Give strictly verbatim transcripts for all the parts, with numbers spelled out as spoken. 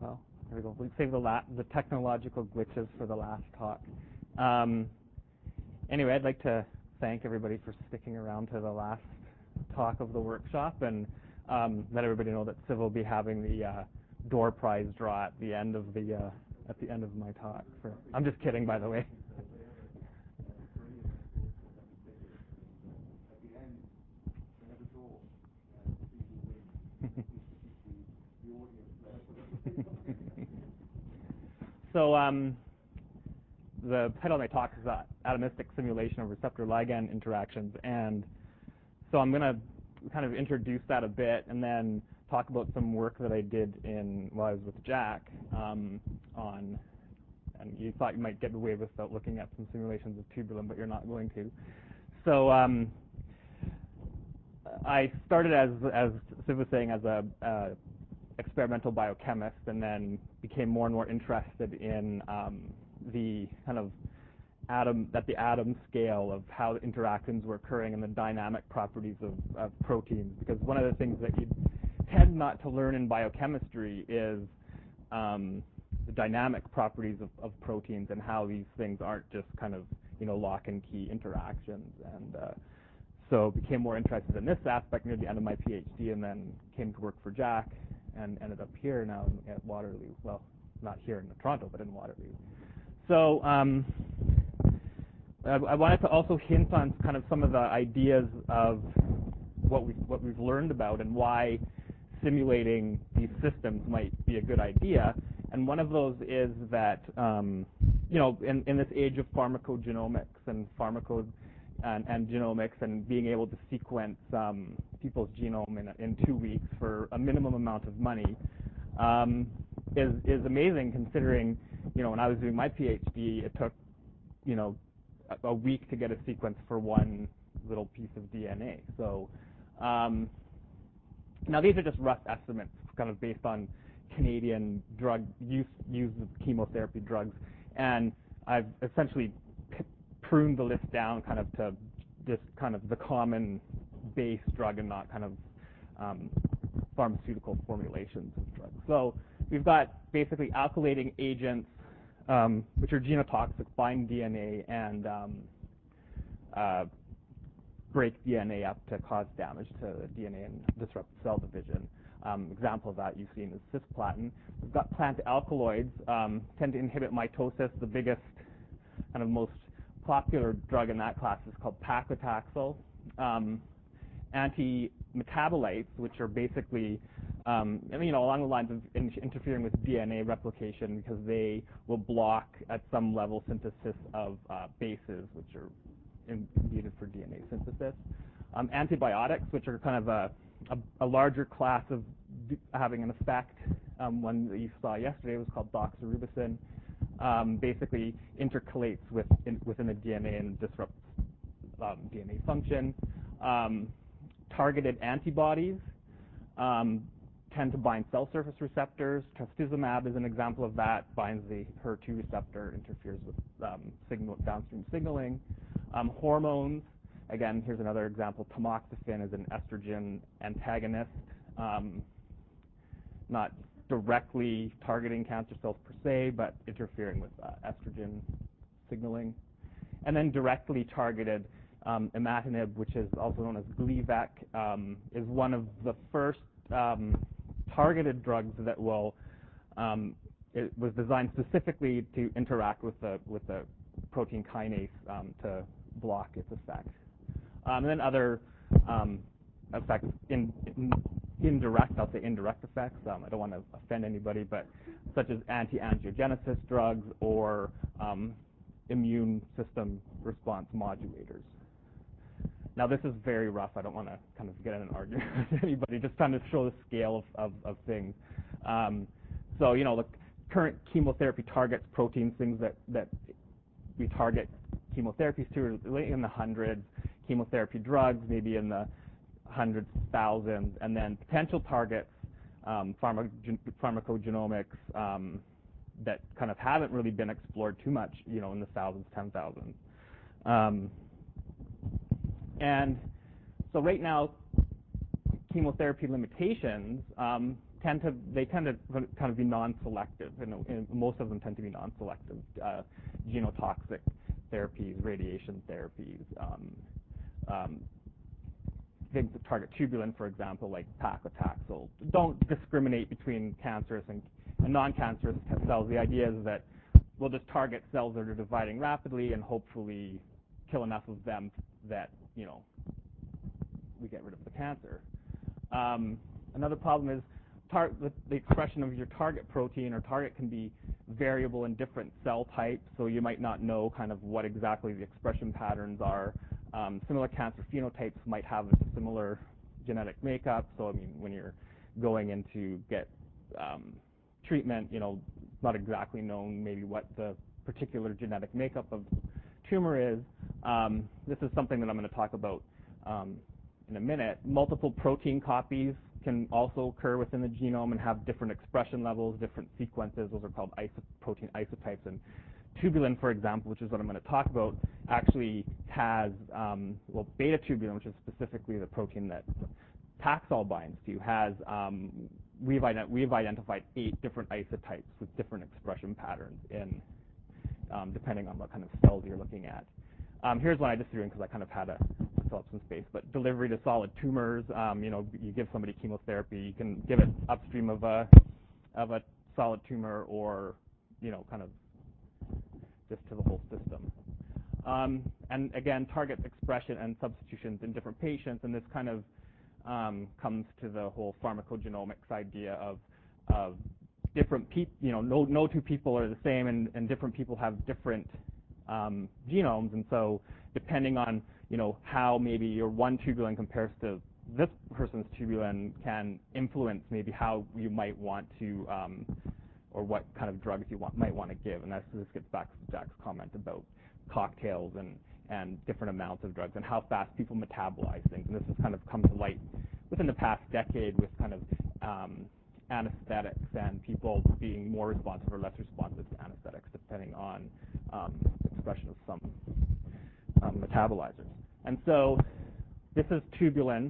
well, there we go. We'll save the, la the technological glitches for the last talk. Um, anyway, I'd like to thank everybody for sticking around to the last talk of the workshop, and um, let everybody know that Civ will be having the uh, door prize draw at the end of the uh, at the end of my talk. For, I'm just kidding, by the way. So um, the title of my talk is uh, Atomistic Simulation of Receptor Ligand Interactions, and so I'm going to kind of introduce that a bit and then talk about some work that I did in while I was with Jack um, on, and you thought you might get away without looking at some simulations of tubulin, but you're not going to. So um, I started as, as Civ was saying, as a uh, experimental biochemist, and then became more and more interested in um, the kind of atom, at the atom scale of how the interactions were occurring and the dynamic properties of, of proteins. Because one of the things that you tend not to learn in biochemistry is um, the dynamic properties of, of proteins and how these things aren't just kind of, you know, lock and key interactions. And uh, so became more interested in this aspect near the end of my PhD, and then came to work for Jack and ended up here now at Waterloo. Well, not here in Toronto, but in Waterloo. So um, I, I wanted to also hint on kind of some of the ideas of what we what we've learned about and why simulating these systems might be a good idea. And one of those is that um, you know, in, in this age of pharmacogenomics and pharmaco and, and genomics, and being able to sequence um, people's genome in, in two weeks for a minimum amount of money um, is is amazing. Considering, you know, when I was doing my PhD, it took, you know, a, a week to get a sequence for one little piece of D N A. So um, now these are just rough estimates, kind of based on Canadian drug use use of chemotherapy drugs, and I've essentially pruned the list down kind of to just kind of the common base drug and not kind of um, pharmaceutical formulations of drugs. So we've got basically alkylating agents, um, which are genotoxic, bind D N A and um, uh, break D N A up to cause damage to the D N A and disrupt cell division. Um, example of that you've seen is cisplatin. We've got plant alkaloids, um, tend to inhibit mitosis. The biggest, kind of most popular drug in that class is called paclitaxel. Um, anti-metabolites, which are basically, um, I mean, you know, along the lines of in interfering with D N A replication, because they will block at some level synthesis of uh, bases, which are in, needed for D N A synthesis. Um, antibiotics, which are kind of a, a, a larger class of having an effect. Um, one that you saw yesterday was called doxorubicin. Um, basically intercalates with in, within the D N A and disrupts um, D N A function. Um, targeted antibodies um, tend to bind cell surface receptors. Trastuzumab is an example of that. Binds the H E R two receptor, interferes with um, signal, downstream signaling. Um, hormones, again, here's another example. Tamoxifen is an estrogen antagonist, um, not directly targeting cancer cells per se, but interfering with uh, estrogen signaling. And then directly targeted um, imatinib, which is also known as Gleevec, um, is one of the first um, targeted drugs that will, um, it was designed specifically to interact with the, with the protein kinase um, to block its effect. Um, and then other um, effects in, in indirect, I'll say indirect effects. Um, I don't want to offend anybody, but such as anti-angiogenesis drugs or um, immune system response modulators. Now, this is very rough. I don't want to kind of get in an argument with anybody, just trying to show the scale of, of, of things. Um, so, you know, the current chemotherapy targets proteins, things that, that we target chemotherapies to are in the hundreds, chemotherapy drugs maybe in the hundreds, thousands, and then potential targets, um, pharma pharmacogenomics um, that kind of haven't really been explored too much, you know, in the thousands, ten thousands. Um, and so right now, chemotherapy limitations, um, tend to they tend to kind of be non-selective, and, and most of them tend to be non-selective. Uh, genotoxic therapies, radiation therapies, um, um, things that target tubulin, for example, like paclitaxel, don't discriminate between cancerous and, and non-cancerous cells. The idea is that we'll just target cells that are dividing rapidly and hopefully kill enough of them that, you know, we get rid of the cancer. Um, another problem is tar the, the expression of your target protein or target can be variable in different cell types, so you might not know kind of what exactly the expression patterns are. Um, similar cancer phenotypes might have a similar genetic makeup, so I mean, when you're going in to get um, treatment, you know, it's not exactly known maybe what the particular genetic makeup of tumor is. Um, this is something that I'm going to talk about um, in a minute. Multiple protein copies can also occur within the genome and have different expression levels, different sequences. Those are called iso protein isotypes. And tubulin, for example, which is what I'm going to talk about, actually has, um, well, beta tubulin, which is specifically the protein that Taxol binds to, has, um, we've, ident we've identified eight different isotypes with different expression patterns in, um, depending on what kind of cells you're looking at. Um, here's one I just threw in because I kind of had to fill up some space. But delivery to solid tumors, um, you know, you give somebody chemotherapy, you can give it upstream of a of a solid tumor, or, you know, kind of just to the whole system. Um, and again, target expression and substitutions in different patients, and this kind of um, comes to the whole pharmacogenomics idea of of different people. You know, no no two people are the same, and, and different people have different Um, genomes, and so depending on, you know, how maybe your one tubulin compares to this person's tubulin can influence maybe how you might want to, um, or what kind of drugs you want, might want to give. And that's, this gets back to Jack's comment about cocktails and, and different amounts of drugs and how fast people metabolize things. And this has kind of come to light within the past decade with kind of um, anesthetics and people being more responsive or less responsive to anesthetics depending on um, expression of some um, metabolizers. And so this is tubulin.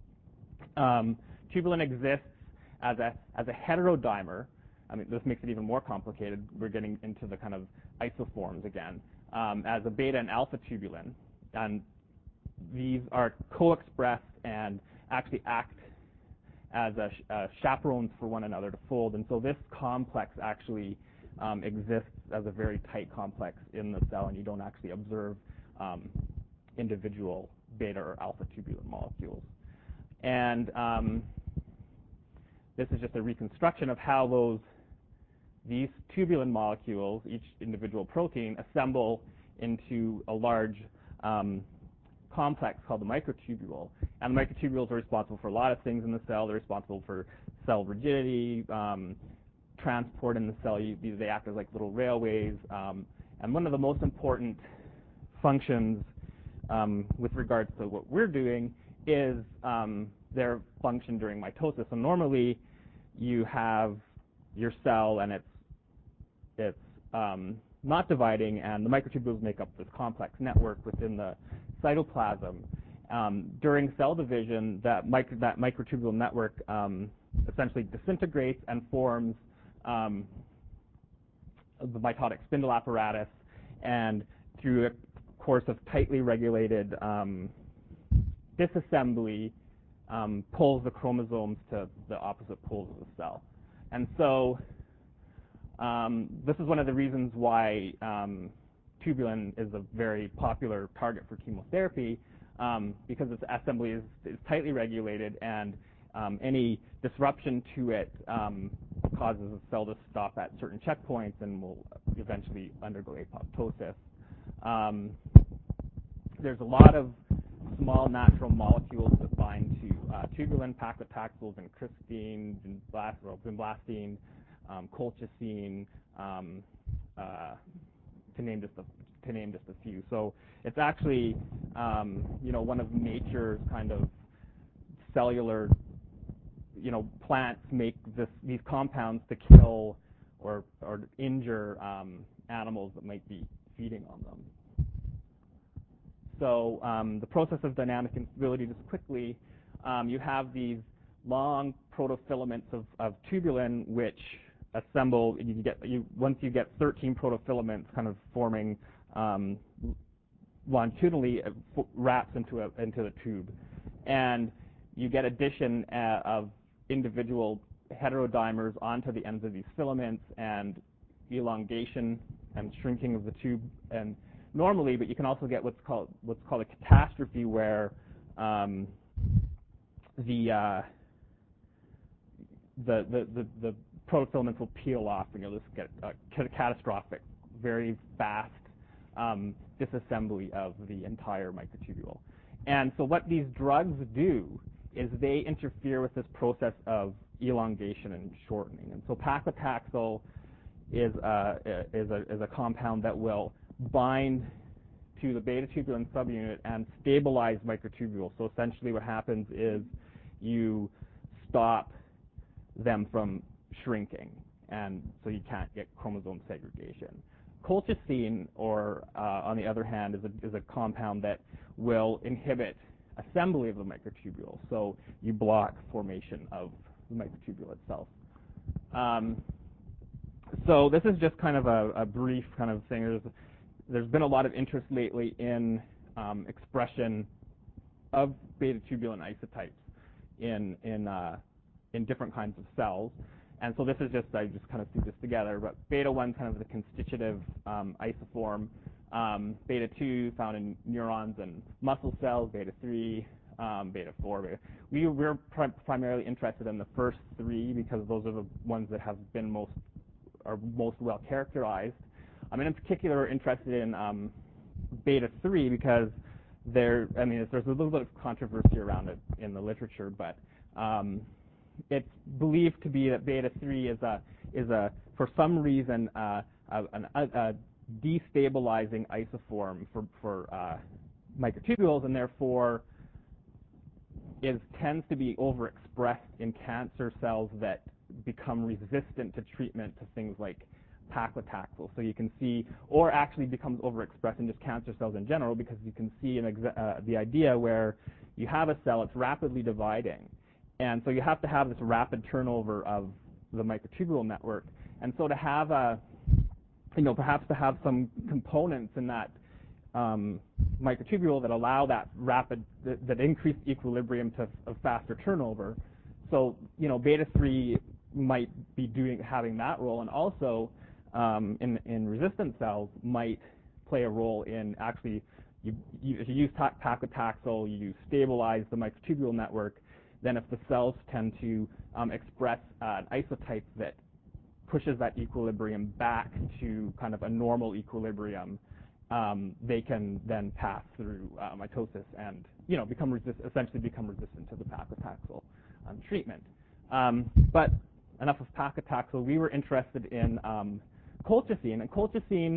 Um, tubulin exists as a, as a heterodimer. I mean, this makes it even more complicated. We're getting into the kind of isoforms again, um, as a beta and alpha tubulin. And these are co-expressed and actually act as a, uh, chaperones for one another to fold. And so this complex actually um, exists as a very tight complex in the cell, and you don't actually observe um, individual beta or alpha tubulin molecules. And um, this is just a reconstruction of how those these tubulin molecules, each individual protein, assemble into a large um, complex called the microtubule. And the microtubules are responsible for a lot of things in the cell. They're responsible for cell rigidity, um, transport in the cell. You, they act as like little railways. Um, and one of the most important functions um, with regards to what we're doing is um, their function during mitosis. So normally you have your cell and it's, it's um, not dividing, and the microtubules make up this complex network within the cytoplasm. Um, during cell division, that, micro, that microtubule network um, essentially disintegrates and forms um, the mitotic spindle apparatus, and through a course of tightly regulated um, disassembly, um, pulls the chromosomes to the opposite poles of the cell. And so um, this is one of the reasons why um, tubulin is a very popular target for chemotherapy, um, because its assembly is, is tightly regulated, and um, any disruption to it um, causes the cell to stop at certain checkpoints and will eventually undergo apoptosis. Um, there's a lot of small natural molecules that bind to uh, tubulin, paclitaxel, vincristine, vinblastine, um, colchicine, um, uh, to name just a to name just a few. So it's actually, um, you know, one of nature's kind of cellular, you know, plants make this, these compounds to kill or, or injure um, animals that might be feeding on them. So um, the process of dynamic instability, just quickly, um, you have these long protofilaments of, of tubulin, which assemble. You get you once you get thirteen protofilaments, kind of forming um, longitudinally, it wraps into a into the tube, and you get addition uh, of individual heterodimers onto the ends of these filaments, and elongation and shrinking of the tube, and normally, but you can also get what's called what's called a catastrophe, where um, the, uh, the the the the protofilaments will peel off, and you'll just get a catastrophic, very fast um, disassembly of the entire microtubule. And so, what these drugs do is they interfere with this process of elongation and shortening. And so, paclitaxel is a, is a, is a compound that will bind to the beta tubulin subunit and stabilize microtubules. So essentially what happens is you stop them from shrinking, and so you can't get chromosome segregation. Colchicine, or uh, on the other hand, is a, is a compound that will inhibit assembly of the microtubule. So you block formation of the microtubule itself. Um, So this is just kind of a, a brief kind of thing. There's, there's been a lot of interest lately in um, expression of beta tubulin isotypes in in uh, in different kinds of cells, and so this is just I just kind of threw this together. But beta one kind of the constitutive um, isoform, um, beta two found in neurons and muscle cells, beta three, um, beta four. Beta. We we're pri primarily interested in the first three because those are the ones that have been most are most well characterized. I'm in particular interested in um, beta three because there, I mean, there's a little bit of controversy around it in the literature, but um, it's believed to be that beta three is a is a for some reason uh, a, a, a destabilizing isoform for for uh, microtubules, and therefore is tends to be overexpressed in cancer cells that become resistant to treatment to things like paclitaxel. So you can see, or actually becomes overexpressed in just cancer cells in general, because you can see an exa uh, the idea where you have a cell, it's rapidly dividing, and so you have to have this rapid turnover of the microtubule network. And so to have a, you know, perhaps to have some components in that um, microtubule that allow that rapid, that, that increased equilibrium to of faster turnover. So, you know, beta three might be doing having that role, and also um, in in resistant cells might play a role in actually you you, if you use paclitaxel, you stabilize the microtubule network. Then if the cells tend to um, express uh, an isotype that pushes that equilibrium back to kind of a normal equilibrium, um, they can then pass through uh, mitosis and, you know, become resist essentially become resistant to the paclitaxel um, treatment. Um, but enough of paclitaxel. We were interested in um, colchicine, and colchicine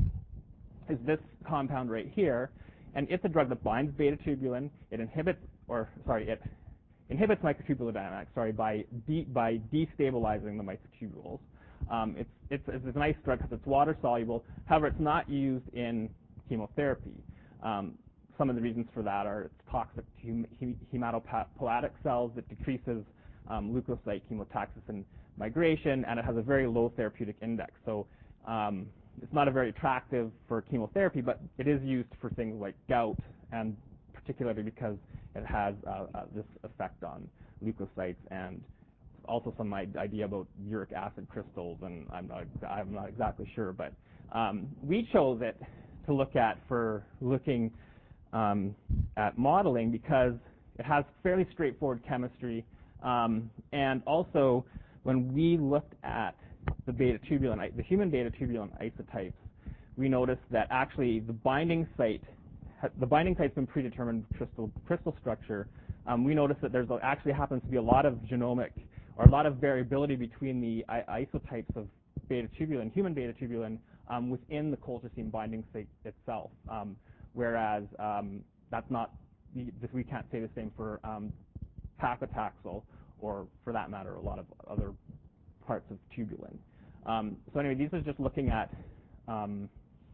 is this compound right here, and it's a drug that binds beta tubulin. It inhibits, or sorry, it inhibits microtubular dynamics. Sorry, by de by destabilizing the microtubules. Um, it's, it's it's a nice drug because it's water soluble. However, it's not used in chemotherapy. Um, some of the reasons for that are it's toxic to hem hem hematopoietic cells. It decreases um, leukocyte chemotaxis migration, and it has a very low therapeutic index. So um, it's not a very attractive for chemotherapy, but it is used for things like gout, and particularly because it has uh, uh, this effect on leukocytes, and also some idea about uric acid crystals, and I'm not, I'm not exactly sure, but um, we chose it to look at for looking um, at modeling because it has fairly straightforward chemistry, um, and also when we looked at the beta tubulin, the human beta tubulin isotypes, we noticed that actually the binding site, the binding site's been predetermined crystal crystal structure. Um, we noticed that there's actually happens to be a lot of genomic or a lot of variability between the isotypes of beta tubulin, human beta tubulin, um, within the colchicine binding site itself. Um, whereas um, that's not, we can't say the same for um, paclitaxel, or for that matter, a lot of other parts of tubulin. Um, so anyway, these are just looking at um,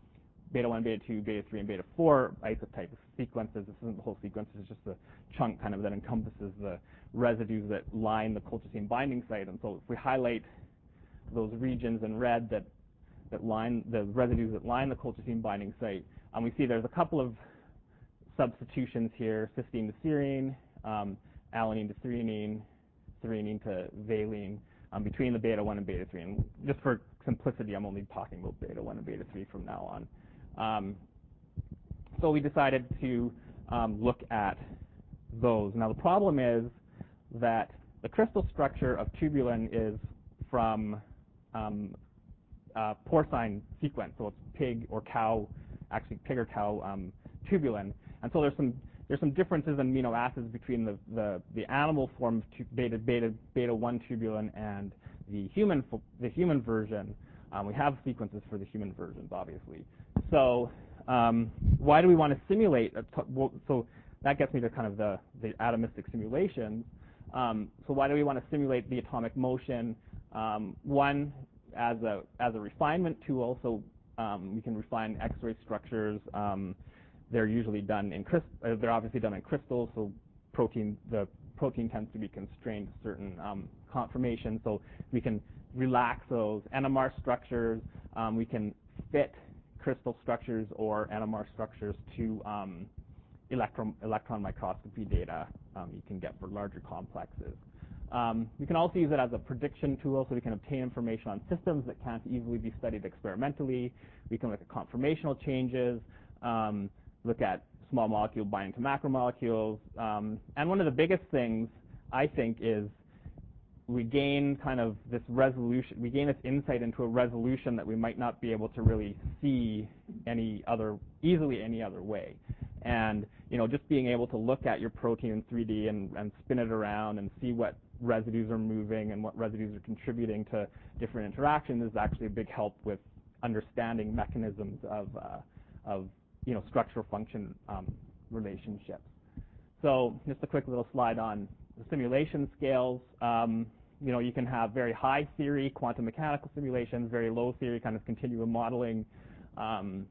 beta one, beta two, beta three, and beta four isotype sequences. This isn't the whole sequence, it's just the chunk kind of that encompasses the residues that line the colchicine binding site. And so if we highlight those regions in red that, that line the residues that line the colchicine binding site, um, we see there's a couple of substitutions here, cysteine to serine, um, alanine to threonine, threonine to valine, um, between the beta one and beta three. And just for simplicity, I'm only talking about beta one and beta three from now on. Um, so we decided to um, look at those. Now the problem is that the crystal structure of tubulin is from um, uh, porcine sequence, so it's pig or cow, actually pig or cow um, tubulin. And so there's some there's some differences in amino acids between the the, the animal form of beta beta beta one tubulin and the human the human version. Um, we have sequences for the human versions, obviously. So um, why do we want to simulate? A t well, so that gets me to kind of the the atomistic simulations. Um, so why do we want to simulate the atomic motion? Um, one, as a as a refinement tool, so um, we can refine X-ray structures. Um, they're usually done in crystal. Uh, they're obviously done in crystals. So protein the protein tends to be constrained to certain um, conformations. So we can relax those N M R structures. Um, we can fit crystal structures or N M R structures to um, electron electron microscopy data um, you can get for larger complexes. Um, we can also use it as a prediction tool, so we can obtain information on systems that can't easily be studied experimentally. We can look at conformational changes, um, look at small molecule binding to macromolecules. Um, and one of the biggest things, I think, is we gain kind of this resolution, we gain this insight into a resolution that we might not be able to really see any other, easily any other way. And, you know, just being able to look at your protein in three D and, and spin it around and see what residues are moving and what residues are contributing to different interactions is actually a big help with understanding mechanisms of, uh, of you know, structural function um, relationships. So just a quick little slide on the simulation scales. Um, you know, you can have very high theory quantum mechanical simulations, very low theory kind of continuum modeling um,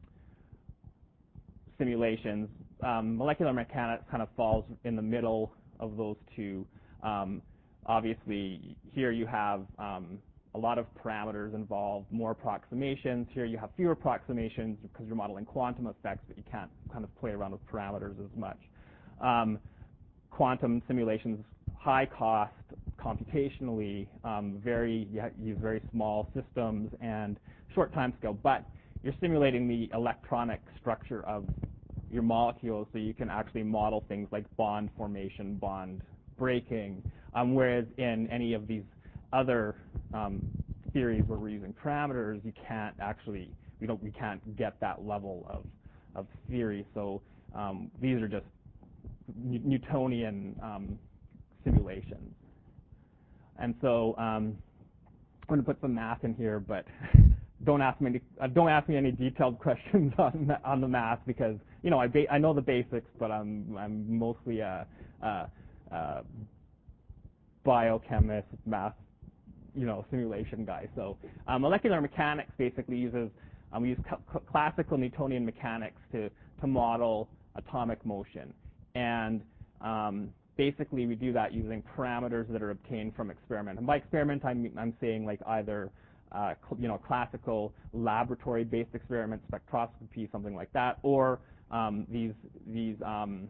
simulations. Um, molecular mechanics kind of falls in the middle of those two. Um, obviously, here you have um, a lot of parameters involved, more approximations. Here you have fewer approximations because you're modeling quantum effects, but you can't kind of play around with parameters as much. Um, quantum simulations, high cost computationally, um, very you use very small systems and short time scale, but you're simulating the electronic structure of your molecules, so you can actually model things like bond formation, bond breaking, um, whereas in any of these other um, theories where we're using parameters, you can't actually, we don't, we can't get that level of, of theory. So um, these are just Newtonian um, simulations. And so um, I'm going to put some math in here, but don't ask me any, uh, don't ask me any detailed questions on on the math because you know I ba I know the basics, but I'm I'm mostly a, a, a biochemist, math, you know, simulation guy. So um, molecular mechanics basically uses um, we use classical Newtonian mechanics to to model atomic motion. And um, basically, we do that using parameters that are obtained from experiment. And by experiment, I'm, I'm saying like either uh, you know classical laboratory-based experiments, spectroscopy, something like that, or um, these these um,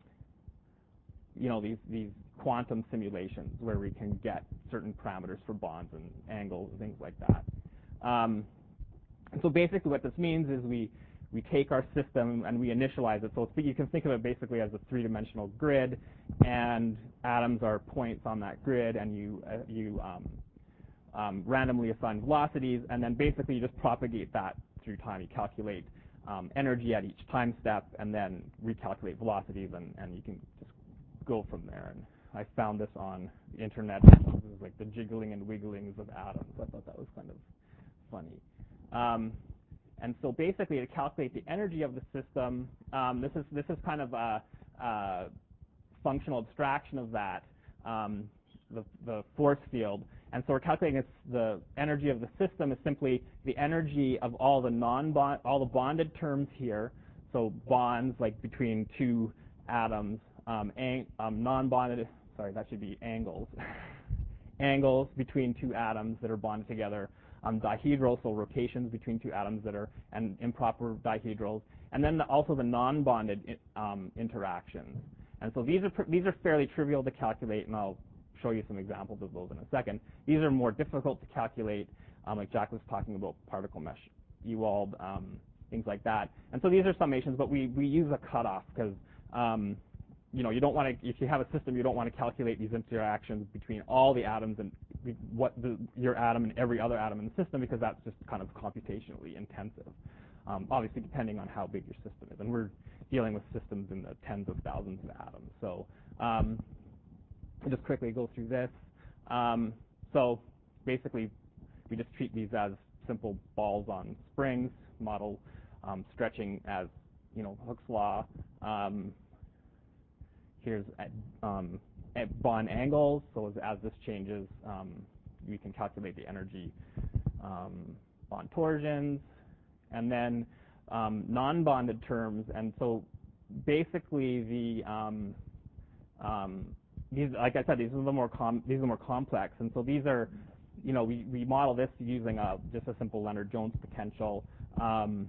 you know these these quantum simulations where we can get certain parameters for bonds and angles and things like that. Um, and so basically, what this means is we We take our system and we initialize it. So you can think of it basically as a three-dimensional grid, and atoms are points on that grid, and you uh, you um, um, randomly assign velocities, and then basically you just propagate that through time. You calculate um, energy at each time step, and then recalculate velocities, and, and you can just go from there. And I found this on the internet. This is like the jiggling and wigglings of atoms. I thought that was kind of funny. Um, And so basically, to calculate the energy of the system, um, this is this is kind of a, a functional abstraction of that, um, the, the force field. And so we're calculating it's the energy of the system is simply the energy of all the non-bond, all the bonded terms here. So bonds like between two atoms, um, ang um, non-bonded, sorry, that should be angles. Angles between two atoms that are bonded together, um, dihedral, so rotations between two atoms that are, and improper dihedrals, and then the, also the non-bonded um, interactions. And so these are these are fairly trivial to calculate, and I'll show you some examples of those in a second. These are more difficult to calculate, um, like Jack was talking about particle mesh, Ewald, um, things like that. And so these are summations, but we we use a cutoff because um, you know, you don't want to, if you have a system, you don't want to calculate these interactions between all the atoms and what the, your atom and every other atom in the system, because that's just kind of computationally intensive. Um, obviously, depending on how big your system is. And we're dealing with systems in the tens of thousands of atoms. So um, I'll just quickly go through this. Um, so basically, we just treat these as simple balls on springs, model um, stretching as, you know, Hooke's law. Um, Here's at, um, at bond angles. So as, as this changes, um, we can calculate the energy um, bond torsions, and then um, non-bonded terms. And so basically, the um, um, these, like I said, these are the more com these are more complex. And so these are, you know, we we model this using a just a simple Leonard-Jones potential. Um,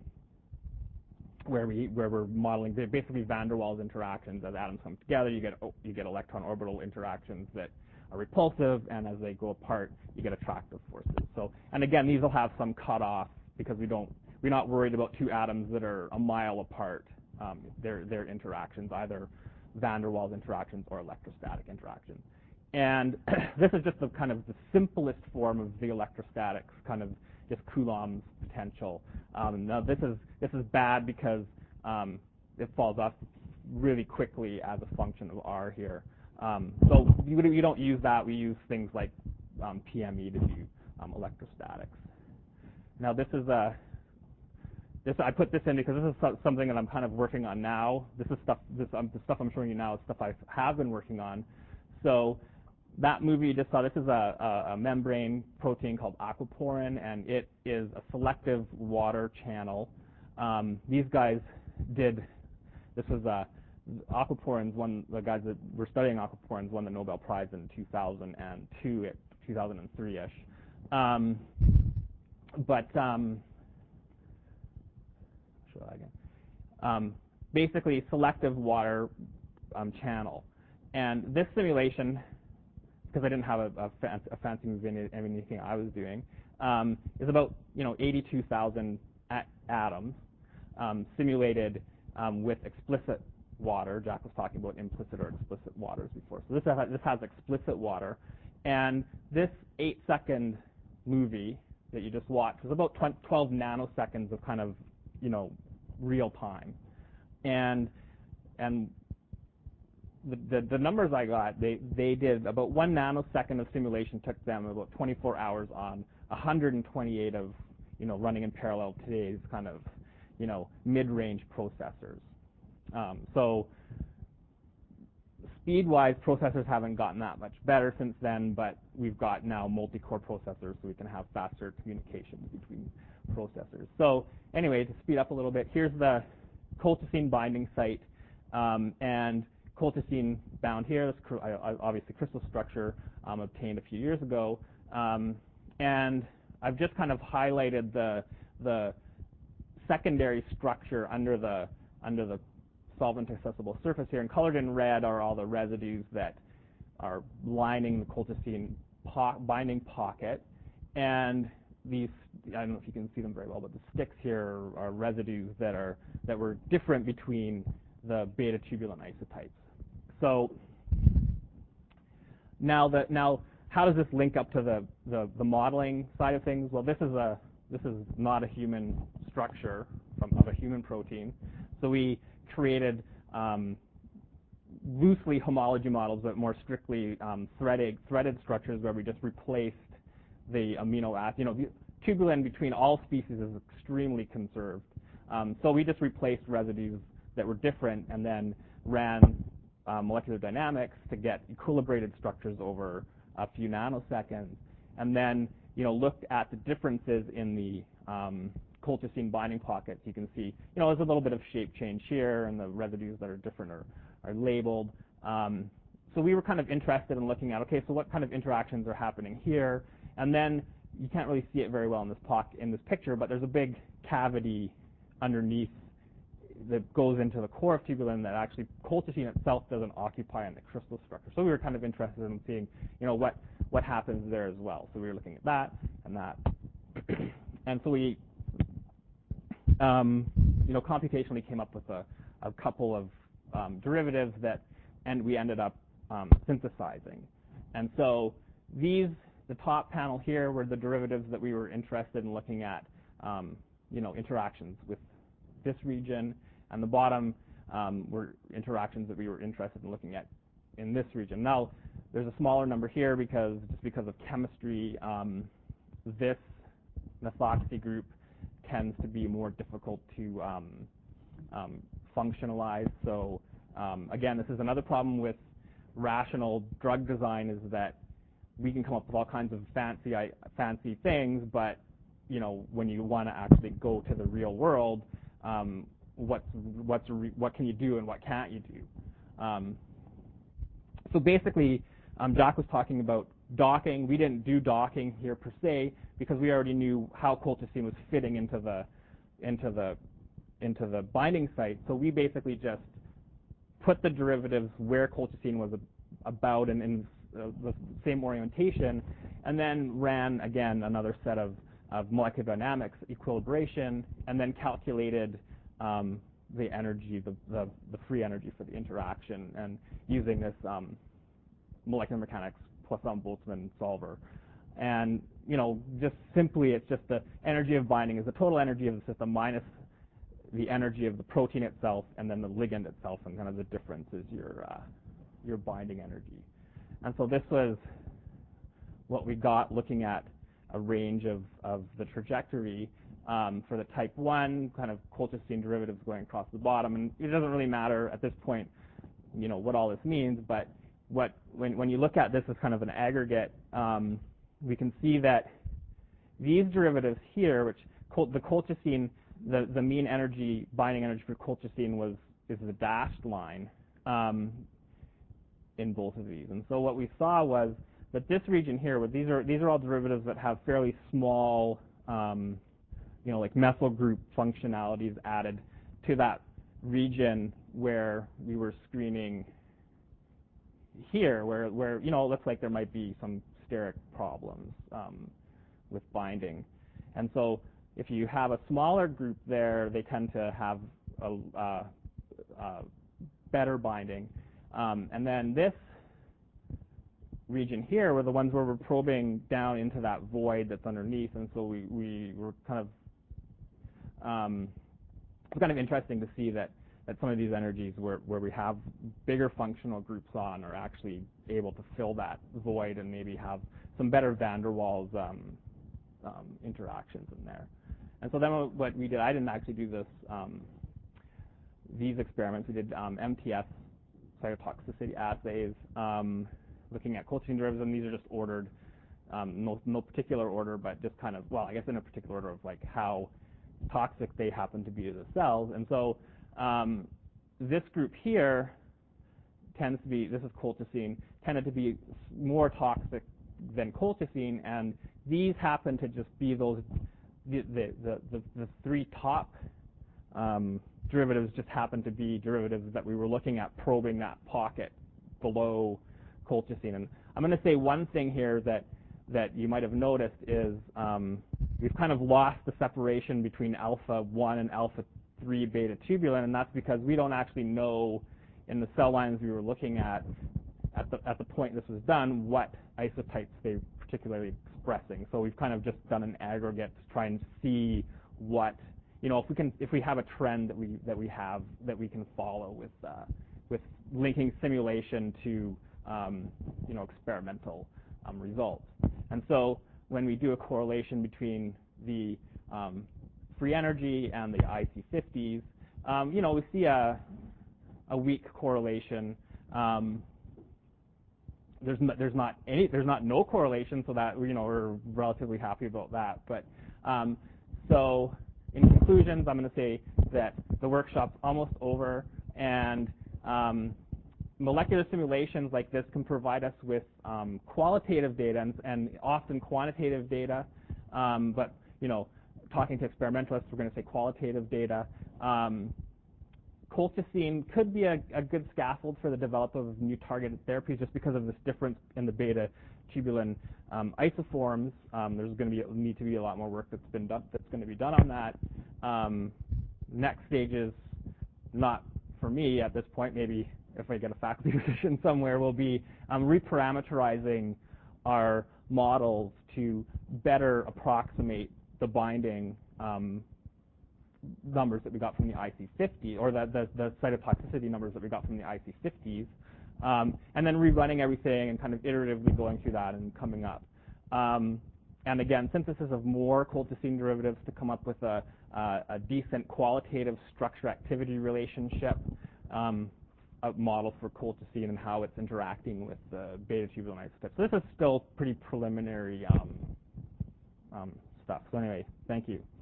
where we where we're modeling basically van der Waals interactions. As atoms come together, you get you get electron orbital interactions that are repulsive, and as they go apart, you get attractive forces. So, and again, these will have some cutoff because we don't we're not worried about two atoms that are a mile apart. Um, their their interactions, either van der Waals interactions or electrostatic interactions. And this is just the kind of the simplest form of the electrostatics, kind of just Coulomb's potential. Um, now this is this is bad because um, it falls off really quickly as a function of R here. Um, so you, you don't use that. We use things like um, P M E to do um, electrostatics. Now this is a this I put this in because this is something that I'm kind of working on now. This is stuff this um, the stuff I'm showing you now is stuff I have been working on. So that movie you just saw, this is a, a, a membrane protein called aquaporin, and it is a selective water channel. Um, these guys did, this was a, aquaporins, one, the guys that were studying aquaporins won the Nobel Prize in two thousand two, two thousand three-ish. Um, but, um, show that again. Um, basically, selective water um, channel. And this simulation, because I didn't have a, a, fan, a fancy movie in anything I was doing, um, is about you know eighty-two thousand atoms um, simulated um, with explicit water. Jack was talking about implicit or explicit waters before. So this has, this has explicit water, and this eight-second movie that you just watched is about twelve nanoseconds of kind of you know real time, and and The, the, the numbers I got, they, they did about one nanosecond of simulation took them about twenty-four hours on one hundred twenty-eight of, you know, running in parallel today's kind of, you know, mid-range processors. Um, so speed-wise, processors haven't gotten that much better since then, but we've got now multi-core processors, so we can have faster communications between processors. So anyway, to speed up a little bit, here's the colchicine binding site, um, and colchicine bound here. This obviously crystal structure um, obtained a few years ago, um, and I've just kind of highlighted the the secondary structure under the under the solvent accessible surface here. And colored in red are all the residues that are lining the colchicine po binding pocket, and these, I don't know if you can see them very well, but the sticks here are, are residues that are that were different between the beta tubulin isotypes. So now that now how does this link up to the, the the modeling side of things? Well, this is a this is not a human structure from of a human protein. So we created um, loosely homology models, but more strictly um, threaded threaded structures where we just replaced the amino acid. You know, the tubulin between all species is extremely conserved. Um, so we just replaced residues that were different and then ran uh, molecular dynamics to get equilibrated structures over a few nanoseconds. and then you know looked at the differences in the um, colchicine binding pockets. You can see you know there's a little bit of shape change here, and the residues that are different are, are labeled. Um, so we were kind of interested in looking at, okay, so what kind of interactions are happening here? And then you can't really see it very well in this poc in this picture, but there's a big cavity underneath that goes into the core of tubulin that actually colchicine itself doesn't occupy in the crystal structure. So we were kind of interested in seeing, you know, what what happens there as well. So we were looking at that and that, and so we, um, you know, computationally came up with a, a couple of um, derivatives that, and we ended up um, synthesizing. And so these, the top panel here, were the derivatives that we were interested in looking at, um, you know, interactions with this region, and the bottom um, were interactions that we were interested in looking at in this region. Now, there's a smaller number here because just because of chemistry, um, this methoxy group tends to be more difficult to um, um, functionalize. So um, again, this is another problem with rational drug design, is that we can come up with all kinds of fancy fancy things, but you know, when you want to actually go to the real world, um, what's what's re what can you do and what can't you do? Um, so basically, um, Jack was talking about docking. We didn't do docking here per se because we already knew how colchicine was fitting into the into the into the binding site. So we basically just put the derivatives where colchicine was about and in uh, the same orientation, and then ran again another set of of molecular dynamics equilibration, and then calculated um, the energy, the, the, the free energy for the interaction, and using this um, molecular mechanics Poisson-Boltzmann solver. And you know, just simply, it's just the energy of binding is the total energy of the system minus the energy of the protein itself, and then the ligand itself, and kind of the difference is your uh, your binding energy. And so this was what we got looking at a range of, of the trajectory um, for the type one kind of colchicine derivatives going across the bottom. And it doesn't really matter at this point, you know, what all this means, but what when, when you look at this as kind of an aggregate, um, we can see that these derivatives here, which col the colchicine, the, the mean energy, binding energy for colchicine was is the dashed line um, in both of these. And so what we saw was that this region here, with these are these are all derivatives that have fairly small, um, you know, like methyl group functionalities added to that region where we were screening here, where where you know it looks like there might be some steric problems um, with binding, and so if you have a smaller group there, they tend to have a uh, uh, better binding, um, and then this region here were the ones where we're probing down into that void that's underneath, and so we, we were kind of um, it's kind of interesting to see that, that some of these energies where, where we have bigger functional groups on are actually able to fill that void and maybe have some better van der Waals um, um, interactions in there. And so then what we did, I didn't actually do this, um, these experiments. We did um, M T S cytotoxicity assays, um, looking at colchicine derivatives, and these are just ordered, um, no, no particular order, but just kind of, well, I guess in a particular order of like how toxic they happen to be to the cells. And so um, this group here tends to be, this is colchicine, tended to be more toxic than colchicine, and these happen to just be those, the, the, the, the, the three top um, derivatives just happen to be derivatives that we were looking at probing that pocket below colchicine. And I'm going to say one thing here that that you might have noticed is um, we've kind of lost the separation between alpha one and alpha three beta tubulin, and that's because we don't actually know in the cell lines we were looking at at the at the point this was done what isotypes they particularly expressing. So we've kind of just done an aggregate to try and see what, you know, if we can if we have a trend that we that we have that we can follow with uh, with linking simulation to Um, you know, experimental um, results. And so when we do a correlation between the um, free energy and the I C fifties, um, you know, we see a, a weak correlation. Um, there's no, there's not any there's not no correlation, so that you know we're relatively happy about that. But um, so in conclusions, I'm going to say that the workshop's almost over, and um, molecular simulations like this can provide us with um, qualitative data and, and often quantitative data. Um, but you know, talking to experimentalists, we're going to say qualitative data. Um, Colchicine could be a, a good scaffold for the development of new targeted therapies just because of this difference in the beta tubulin um, isoforms. Um, there's going to be need to be a lot more work that's been done that's going to be done on that. Um, next stage is not for me at this point. Maybe if I get a faculty position somewhere, will be um, reparameterizing our models to better approximate the binding um, numbers that we got from the I C fifty, or the, the, the cytotoxicity numbers that we got from the I C fifties, um, and then rerunning everything and kind of iteratively going through that and coming up. Um, and again, synthesis of more colchicine derivatives to come up with a, a, a decent qualitative structure-activity relationship, um, a model for colchicine and how it's interacting with the beta-tubulin isotopes. So this is still pretty preliminary um, um, stuff. So anyway, thank you.